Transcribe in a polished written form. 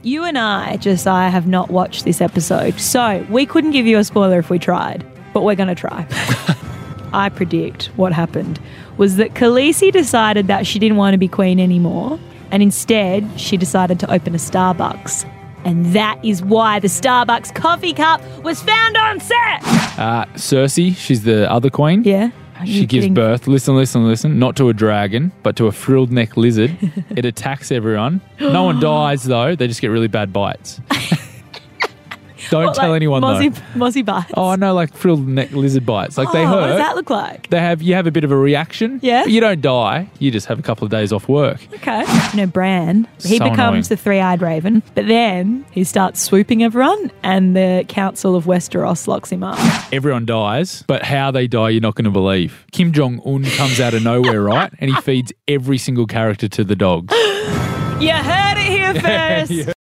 you and I, Josiah, have not watched this episode, so we couldn't give you a spoiler if we tried, but we're going to try. I predict what happened was that Khaleesi decided that she didn't want to be queen anymore, and instead she decided to open a Starbucks. And that is why the Starbucks coffee cup was found on set. Cersei, she's the other queen. Yeah. She gives birth, listen, not to a dragon, but to a frilled neck lizard. It attacks everyone. No one dies, though. They just get really bad bites. Don't tell anyone, though. Mozzie bites. Oh, I know, like frilled neck lizard bites. Like they hurt. What does that look like? You have a bit of a reaction. Yeah. But you don't die. You just have a couple of days off work. Okay. Bran, he So becomes annoying. the three-eyed raven, but then he starts swooping everyone and the Council of Westeros locks him up. Everyone dies, but how they die, you're not going to believe. Kim Jong-un comes out of nowhere, right? And he feeds every single character to the dogs. You heard it here first. Yeah.